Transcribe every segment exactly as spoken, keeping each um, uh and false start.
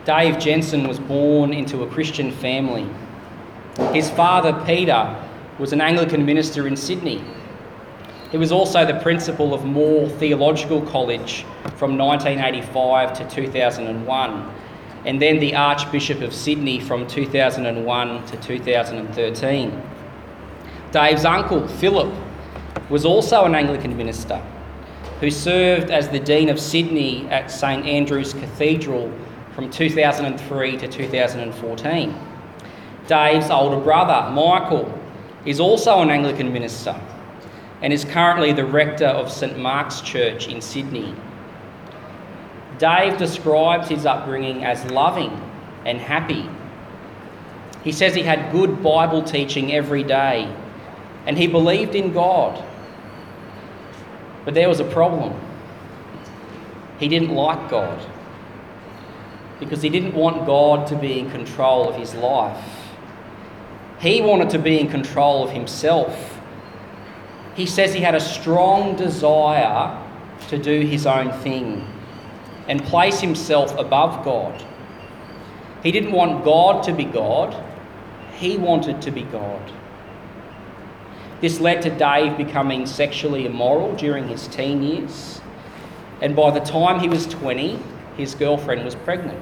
Dave Jensen was born into a Christian family. His father, Peter, was an Anglican minister in Sydney. He was also the principal of Moore Theological College from nineteen eighty-five to two thousand one, and then the Archbishop of Sydney from two thousand one to two thousand thirteen. Dave's uncle, Philip, was also an Anglican minister who served as the Dean of Sydney at St Andrew's Cathedral from two thousand three to two thousand fourteen. Dave's older brother, Michael, is also an Anglican minister and is currently the rector of St Mark's Church in Sydney. Dave describes his upbringing as loving and happy. He says he had good Bible teaching every day and he believed in God. But there was a problem. He didn't like God because he didn't want God to be in control of his life. He wanted to be in control of himself. He says he had a strong desire to do his own thing and place himself above God. He didn't want God to be God. He wanted to be God. This led to Dave becoming sexually immoral during his teen years, and by the time he was twenty, his girlfriend was pregnant.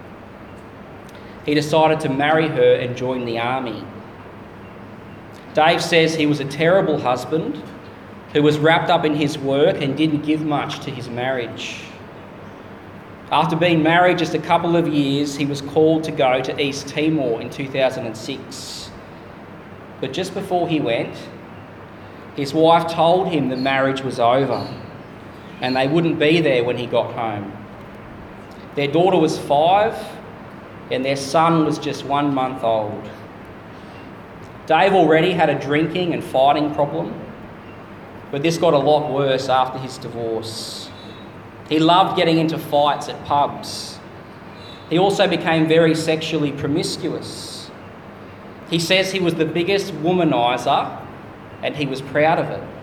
He decided to marry her and join the army. Dave says he was a terrible husband who was wrapped up in his work and didn't give much to his marriage. After being married just a couple of years, he was called to go to East Timor in two thousand six. But just before he went, his wife told him the marriage was over and they wouldn't be there when he got home. Their daughter was five and their son was just one month old. Dave already had a drinking and fighting problem, but this got a lot worse after his divorce. He loved getting into fights at pubs. He also became very sexually promiscuous. He says he was the biggest womaniser and he was proud of it.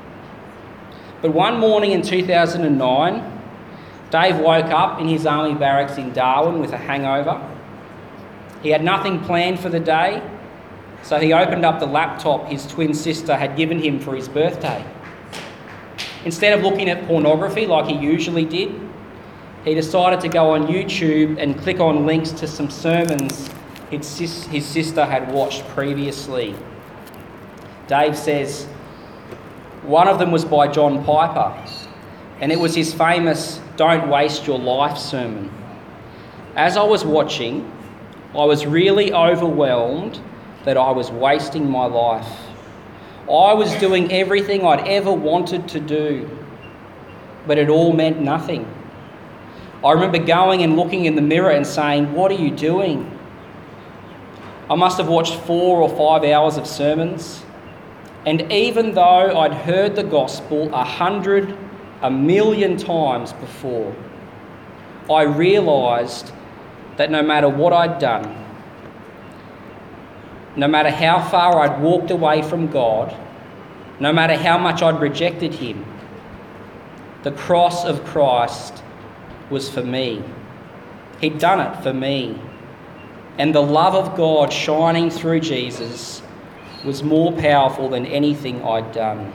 But one morning in two thousand nine, Dave woke up in his army barracks in Darwin with a hangover. He had nothing planned for the day, so he opened up the laptop his twin sister had given him for his birthday. Instead of looking at pornography like he usually did, he decided to go on YouTube and click on links to some sermons his, sis- his sister had watched previously. Dave says one of them was by John Piper, and it was his famous "Don't Waste Your Life" sermon. As I was watching, I was really overwhelmed that I was wasting my life. I was doing everything I'd ever wanted to do, but it all meant nothing. I remember going and looking in the mirror and saying, "What are you doing?" I must have watched four or five hours of sermons, and even though I'd heard the gospel a hundred, a million times before, I realised that no matter what I'd done, no matter how far I'd walked away from God, no matter how much I'd rejected him, the cross of Christ was for me. He'd done it for me. And the love of God shining through Jesus was more powerful than anything I'd done.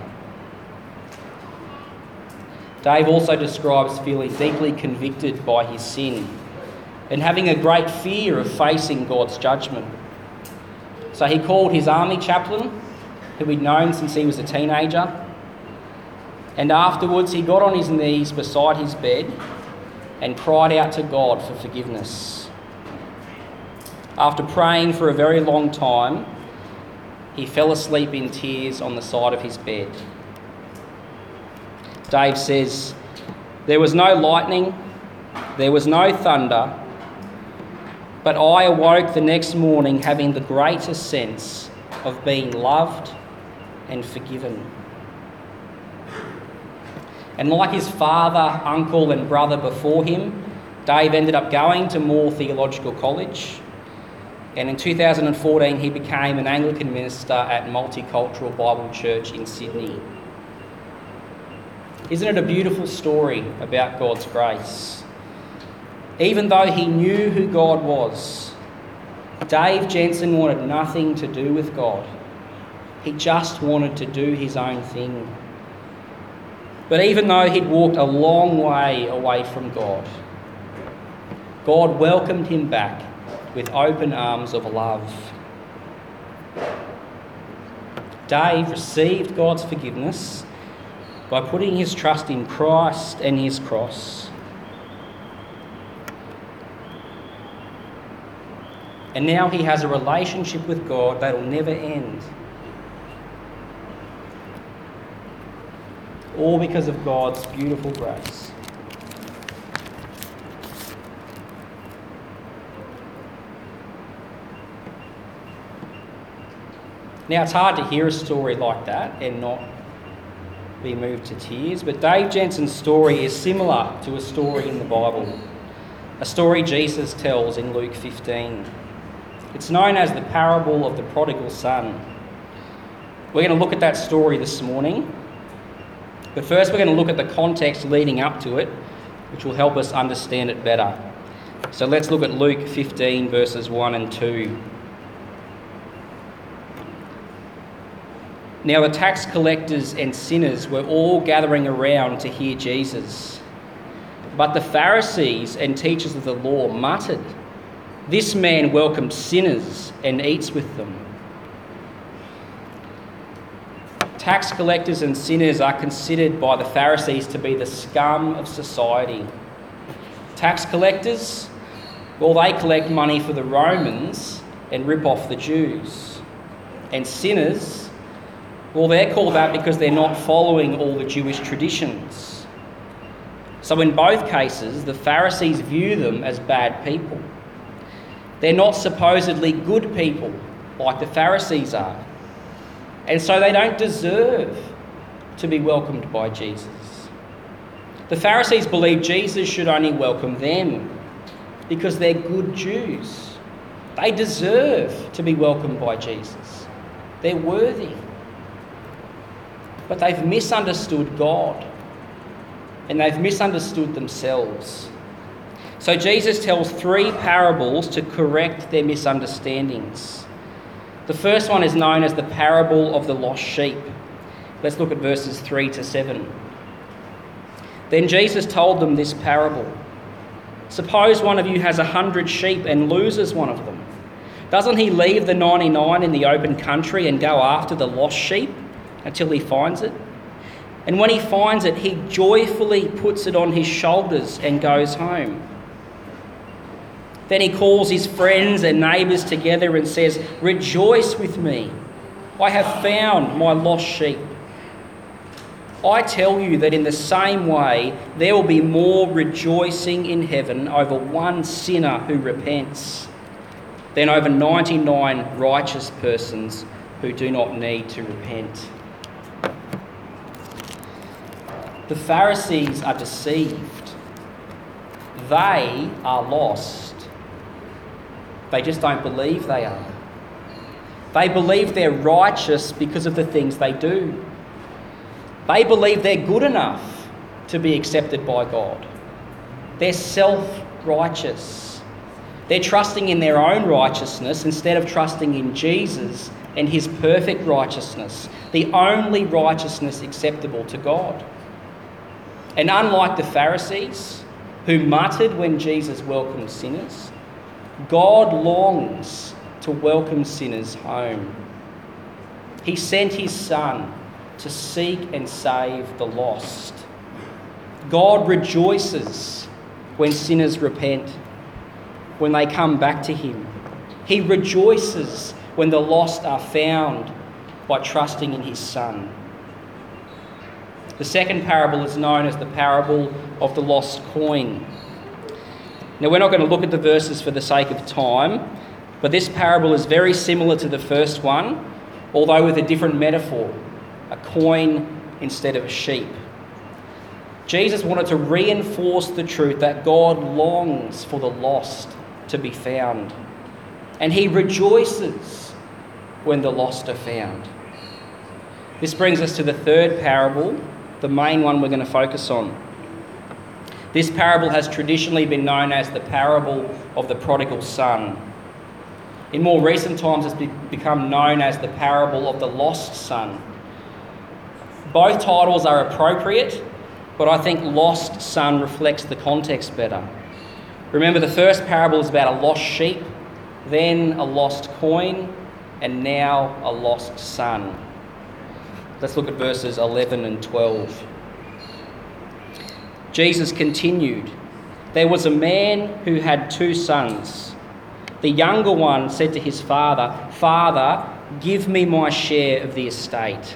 Dave also describes feeling deeply convicted by his sin and having a great fear of facing God's judgment. So he called his army chaplain, who he'd known since he was a teenager, and afterwards he got on his knees beside his bed and cried out to God for forgiveness. After praying for a very long time, he fell asleep in tears on the side of his bed. Dave says, "There was no lightning, there was no thunder, but I awoke the next morning having the greatest sense of being loved and forgiven." And like his father, uncle and brother before him, Dave ended up going to Moore Theological College, and in two thousand fourteen he became an Anglican minister at Multicultural Bible Church in Sydney. Isn't it a beautiful story about God's grace? Even though he knew who God was, Dave Jensen wanted nothing to do with God. He just wanted to do his own thing. But even though he'd walked a long way away from God, God welcomed him back with open arms of love. Dave received God's forgiveness by putting his trust in Christ and his cross. And now he has a relationship with God that will never end. All because of God's beautiful grace. Now, it's hard to hear a story like that and not be moved to tears, but Dave Jensen's story is similar to a story in the Bible, a story Jesus tells in Luke fifteen. It's known as the parable of the prodigal son. We're going to look at that story this morning, but first we're going to look at the context leading up to it, which will help us understand it better. So let's look at Luke fifteen, verses one and two. Now the tax collectors and sinners were all gathering around to hear Jesus. But the Pharisees and teachers of the law muttered, "This man welcomes sinners and eats with them." Tax collectors and sinners are considered by the Pharisees to be the scum of society. Tax collectors, well, they collect money for the Romans and rip off the Jews. And sinners, well, they're called that because they're not following all the Jewish traditions. So in both cases, the Pharisees view them as bad people. They're not supposedly good people like the Pharisees are. And so they don't deserve to be welcomed by Jesus. The Pharisees believe Jesus should only welcome them because they're good Jews. They deserve to be welcomed by Jesus. They're worthy. But they've misunderstood God and they've misunderstood themselves. So Jesus tells three parables to correct their misunderstandings. The first one is known as the parable of the lost sheep. Let's look at verses three to seven. Then Jesus told them this parable. Suppose one of you has a hundred sheep and loses one of them. Doesn't he leave the ninety-nine in the open country and go after the lost sheep until he finds it? And when he finds it, he joyfully puts it on his shoulders and goes home. Then he calls his friends and neighbours together and says, "Rejoice with me, I have found my lost sheep." I tell you that in the same way, there will be more rejoicing in heaven over one sinner who repents than over ninety-nine righteous persons who do not need to repent. The Pharisees are deceived. They are lost. They just don't believe they are. They believe they're righteous because of the things they do. They believe they're good enough to be accepted by God. They're self-righteous. They're trusting in their own righteousness instead of trusting in Jesus and his perfect righteousness, the only righteousness acceptable to God. And unlike the Pharisees, who muttered when Jesus welcomed sinners, God longs to welcome sinners home. He sent his Son to seek and save the lost. God rejoices when sinners repent, when they come back to him. He rejoices when the lost are found by trusting in his Son. The second parable is known as the parable of the lost coin. Now, we're not going to look at the verses for the sake of time, but this parable is very similar to the first one, although with a different metaphor, a coin instead of a sheep. Jesus wanted to reinforce the truth that God longs for the lost to be found, and he rejoices when the lost are found. This brings us to the third parable, the main one we're going to focus on. This parable has traditionally been known as the parable of the prodigal son. In more recent times, it's be- become known as the parable of the lost son. Both titles are appropriate, but I think lost son reflects the context better. Remember, the first parable is about a lost sheep, then a lost coin, and now a lost son. Let's look at verses eleven and twelve. Jesus continued, "There was a man who had two sons. The younger one said to his father, 'Father, give me my share of the estate.'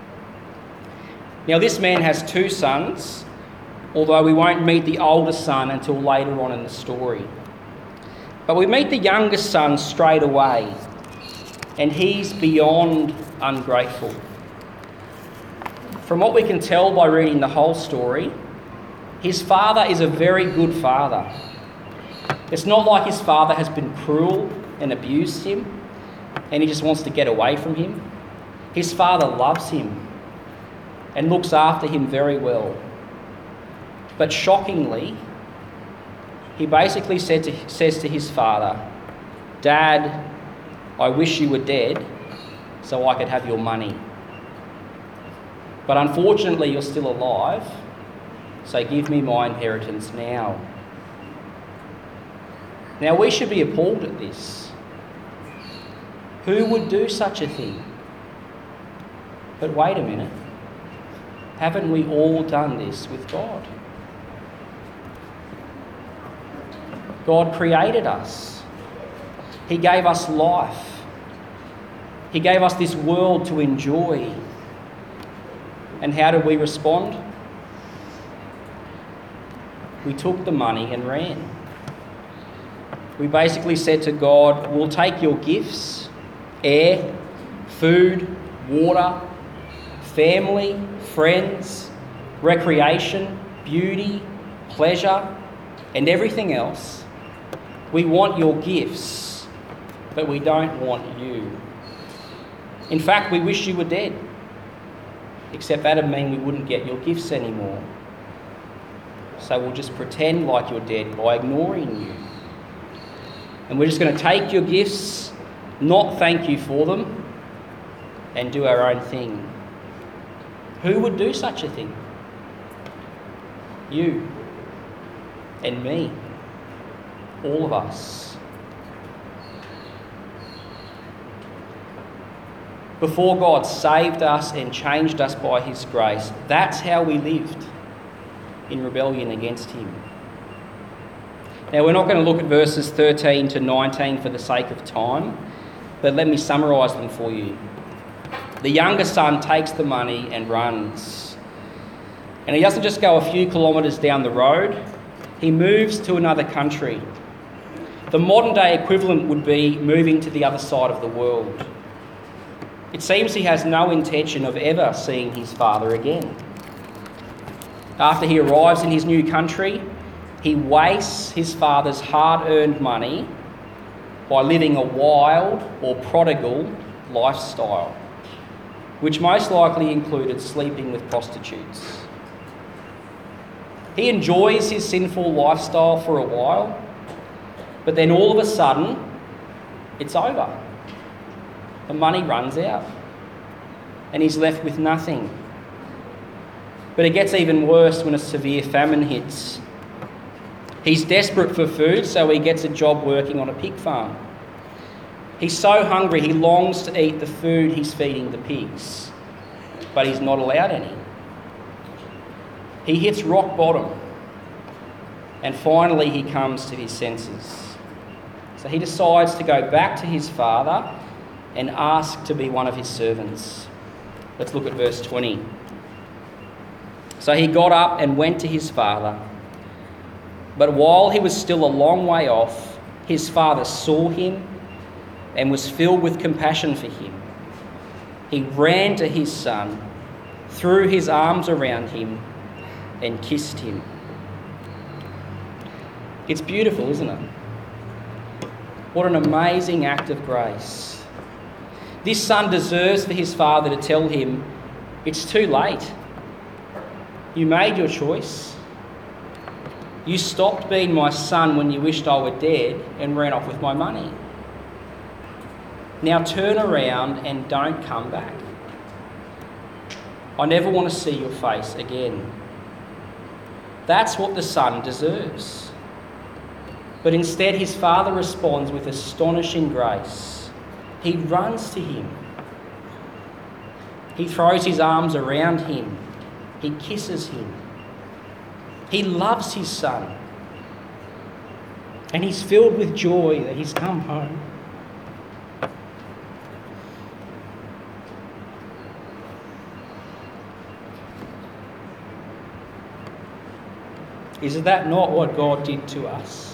Now this man has two sons, although we won't meet the older son until later on in the story. But we meet the youngest son straight away, and he's beyond ungrateful. From what we can tell by reading the whole story, his father is a very good father. It's not like his father has been cruel and abused him, and he just wants to get away from him. His father loves him and looks after him very well. But shockingly, he basically said to, says to his father, 'Dad, I wish you were dead so I could have your money. But unfortunately, you're still alive, so give me my inheritance now.' Now, we should be appalled at this. Who would do such a thing? But wait a minute. Haven't we all done this with God? God created us. He gave us life. He gave us this world to enjoy. And how did we respond? We took the money and ran. We basically said to God, "We'll take your gifts, air, food, water, family, friends, recreation, beauty, pleasure, and everything else. We want your gifts, but we don't want you. In fact, we wish you were dead, except that'd mean we wouldn't get your gifts anymore. So we'll just pretend like you're dead by ignoring you. And we're just going to take your gifts, not thank you for them, and do our own thing." Who would do such a thing? You and me. All of us. Before God saved us and changed us by his grace, that's how we lived, in rebellion against him. Now, we're not going to look at verses thirteen to nineteen for the sake of time, but let me summarise them for you. The younger son takes the money and runs. And he doesn't just go a few kilometres down the road, he moves to another country. The modern day equivalent would be moving to the other side of the world. It seems he has no intention of ever seeing his father again. After he arrives in his new country, he wastes his father's hard-earned money by living a wild or prodigal lifestyle, which most likely included sleeping with prostitutes. He enjoys his sinful lifestyle for a while, but then all of a sudden, it's over. The money runs out, and he's left with nothing. But it gets even worse when a severe famine hits. He's desperate for food, so he gets a job working on a pig farm. He's so hungry he longs to eat the food he's feeding the pigs, but he's not allowed any. He hits rock bottom, and finally he comes to his senses. So he decides to go back to his father and ask to be one of his servants. Let's look at verse twenty. So he got up and went to his father. But while he was still a long way off, his father saw him and was filled with compassion for him. He ran to his son, threw his arms around him, and kissed him. It's beautiful, isn't it? What an amazing act of grace. This son deserves for his father to tell him, "It's too late. You made your choice. You stopped being my son when you wished I were dead and ran off with my money. Now turn around and don't come back. I never want to see your face again." That's what the son deserves. But instead, his father responds with astonishing grace. He runs to him. He throws his arms around him. He kisses him. He loves his son. And he's filled with joy that he's come home. Is that not what God did to us?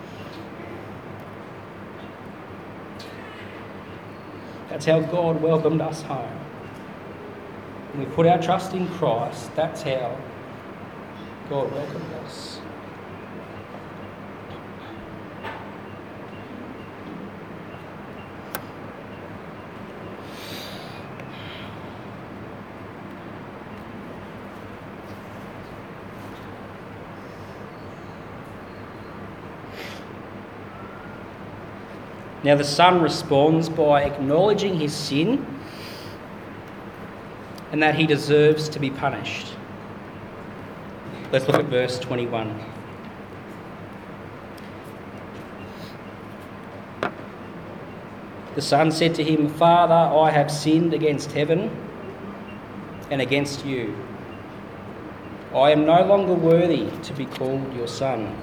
That's how God welcomed us home. When we put our trust in Christ, that's how God welcomed us. Now the son responds by acknowledging his sin and that he deserves to be punished. Let's look at verse twenty-one. The son said to him, "Father, I have sinned against heaven and against you. I am no longer worthy to be called your son."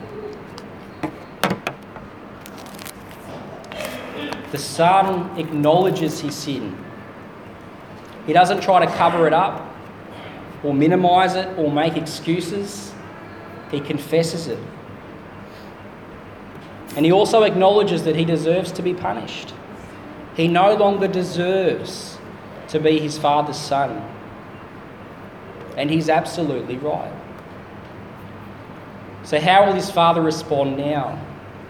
The son acknowledges his sin. He doesn't try to cover it up or minimise it or make excuses. He confesses it. And he also acknowledges that he deserves to be punished. He no longer deserves to be his father's son. And he's absolutely right. So how will his father respond now?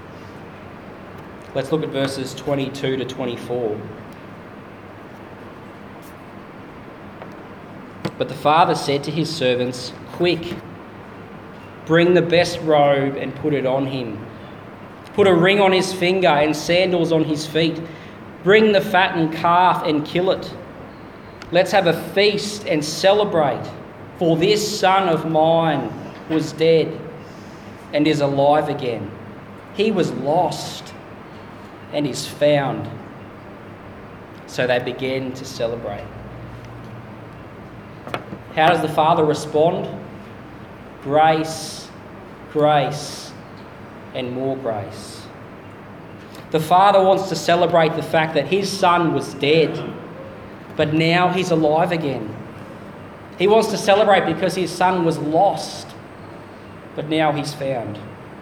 Let's look at verses twenty-two to twenty-four. But the father said to his servants, "Quick, bring the best robe and put it on him. Put a ring on his finger and sandals on his feet. Bring the fattened calf and kill it. Let's have a feast and celebrate, for this son of mine was dead and is alive again. He was lost and is found." So they began to celebrate. How does the father respond? Grace, grace, and more grace. The father wants to celebrate the fact that his son was dead, but now he's alive again. He wants to celebrate because his son was lost, but now he's found.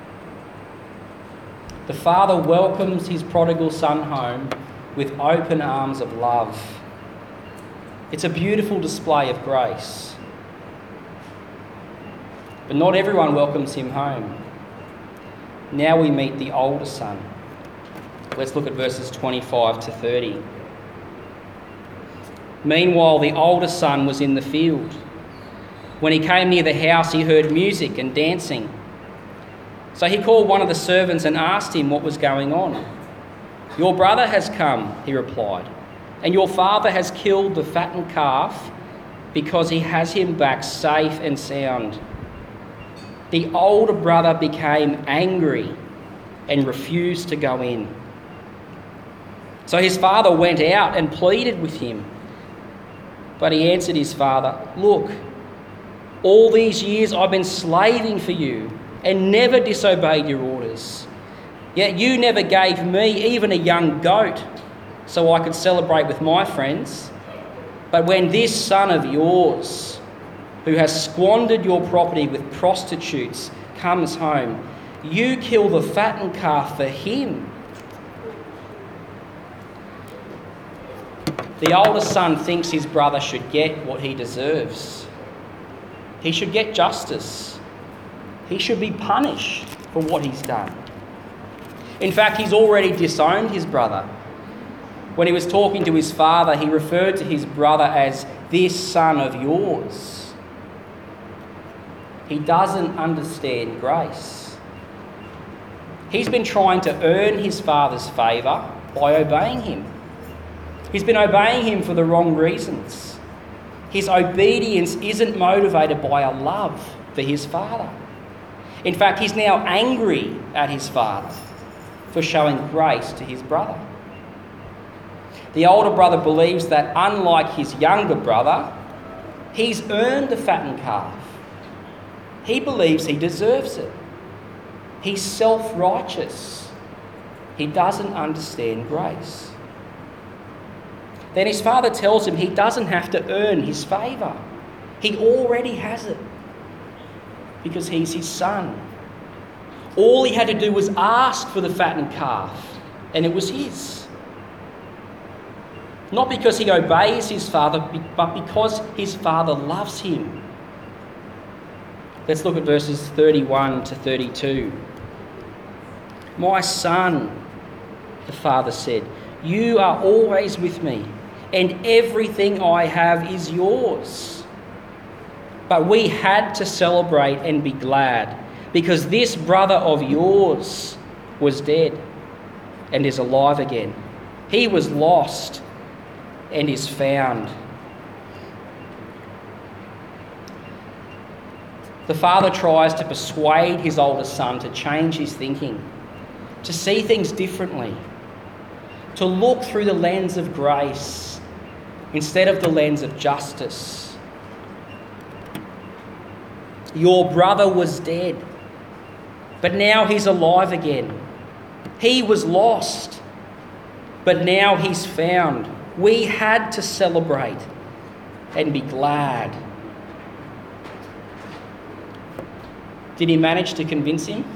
The father welcomes his prodigal son home with open arms of love. It's a beautiful display of grace. But not everyone welcomes him home. Now we meet the older son. Let's look at verses twenty-five to thirty. Meanwhile, the older son was in the field. When he came near the house, he heard music and dancing. So he called one of the servants and asked him what was going on. "Your brother has come," he replied, "and your father has killed the fattened calf because he has him back safe and sound." The older brother became angry and refused to go in. So his father went out and pleaded with him. But he answered his father, "Look, all these years I've been slaving for you and never disobeyed your orders. Yet you never gave me even a young goat so I could celebrate with my friends. But when this son of yours, who has squandered your property with prostitutes, comes home, you kill the fattened calf for him." The older son thinks his brother should get what he deserves. He should get justice. He should be punished for what he's done. In fact, he's already disowned his brother. When he was talking to his father, he referred to his brother as "this son of yours." He doesn't understand grace. He's been trying to earn his father's favour by obeying him. He's been obeying him for the wrong reasons. His obedience isn't motivated by a love for his father. In fact, he's now angry at his father for showing grace to his brother. The older brother believes that, unlike his younger brother, he's earned the fattened calf. He believes he deserves it. He's self-righteous. He doesn't understand grace. Then his father tells him he doesn't have to earn his favour. He already has it because he's his son. All he had to do was ask for the fattened calf, and it was his. Not because he obeys his father, but because his father loves him. Let's look at verses thirty-one to thirty-two. "My son," the father said, "you are always with me, and everything I have is yours. But we had to celebrate and be glad, because this brother of yours was dead and is alive again. He was lost and is found." The father tries to persuade his older son to change his thinking, to see things differently, to look through the lens of grace instead of the lens of justice. "Your brother was dead, but now he's alive again. He was lost, but now he's found. We had to celebrate and be glad." Did he manage to convince him?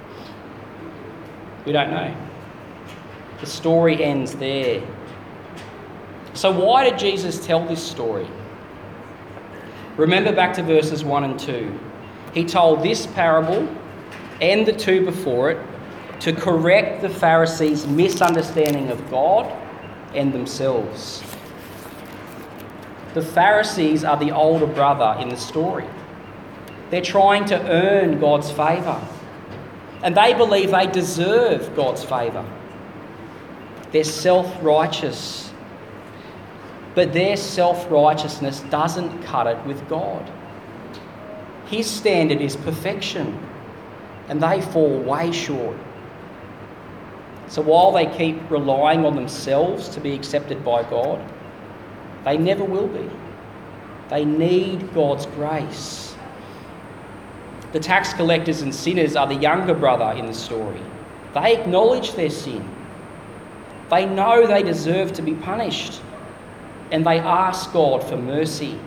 We don't know. The story ends there. So why did Jesus tell this story? Remember back to verses one and two. He told this parable and the two before it to correct the Pharisees' misunderstanding of God and themselves. The Pharisees are the older brother in the story. They're trying to earn God's favour, and they believe they deserve God's favour. They're self-righteous, but their self-righteousness doesn't cut it with God. His standard is perfection, and they fall way short. So while they keep relying on themselves to be accepted by God, they never will be. They need God's grace. The tax collectors and sinners are the younger brother in the story. They acknowledge their sin. They know they deserve to be punished, and they ask God for mercy.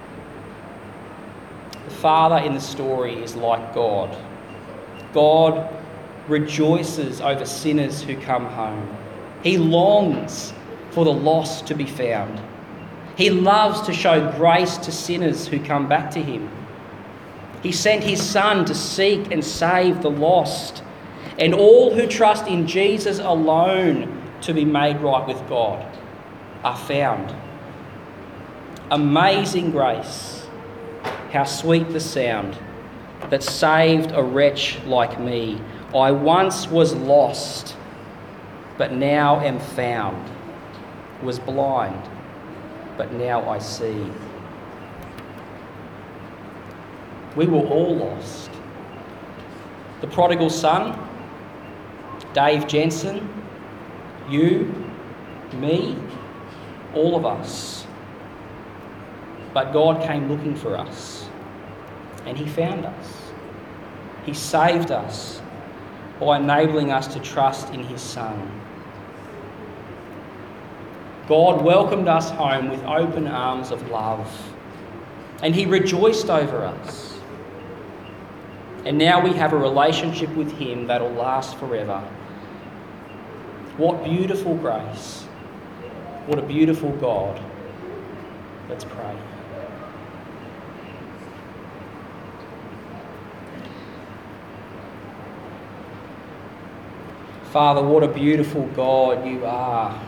The father in the story is like God. God rejoices over sinners who come home. He longs for the lost to be found. He loves to show grace to sinners who come back to him. He sent his Son to seek and save the lost, and all who trust in Jesus alone to be made right with God are found. Amazing grace, how sweet the sound that saved a wretch like me. I once was lost, but now am found, was blind, but now I see. We were all lost. The prodigal son, Dave Jensen, you, me, all of us. But God came looking for us, and he found us. He saved us by enabling us to trust in his Son. God welcomed us home with open arms of love, and he rejoiced over us. And now we have a relationship with him that will last forever. What beautiful grace. What a beautiful God. Let's pray. Father, what a beautiful God you are.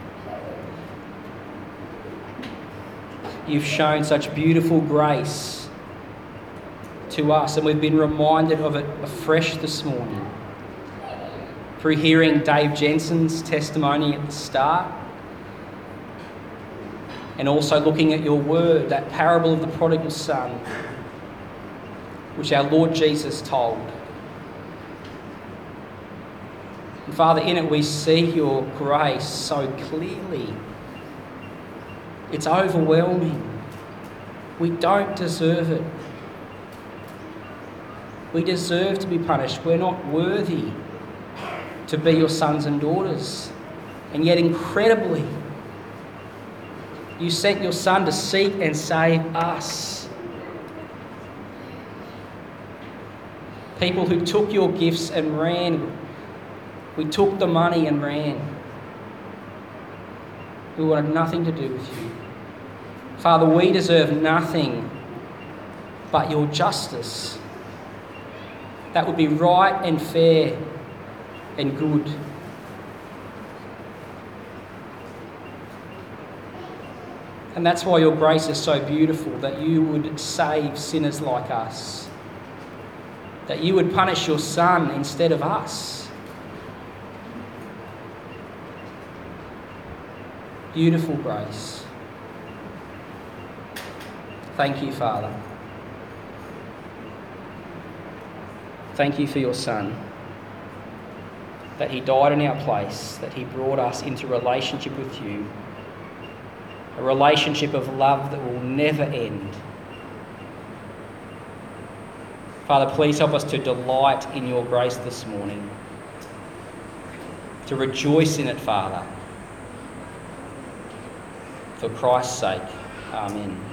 You've shown such beautiful grace to us, and we've been reminded of it afresh this morning. through hearing Dave Jensen's testimony at the start, and also looking at your word, that parable of the prodigal son, which our Lord Jesus told. And Father, in it we see your grace so clearly. It's overwhelming. We don't deserve it. We deserve to be punished. We're not worthy to be your sons and daughters. And yet incredibly, you sent your Son to seek and save us. People who took your gifts and ran. We took the money and ran. We wanted nothing to do with you. Father, we deserve nothing but your justice. That would be right and fair and good. And that's why your grace is so beautiful, that you would save sinners like us. That you would punish your Son instead of us. Beautiful grace. Thank you, Father. Thank you for your Son, that he died in our place, that he brought us into relationship with you, a relationship of love that will never end. Father, please help us to delight in your grace this morning, to rejoice in it, Father, for Christ's sake. Amen.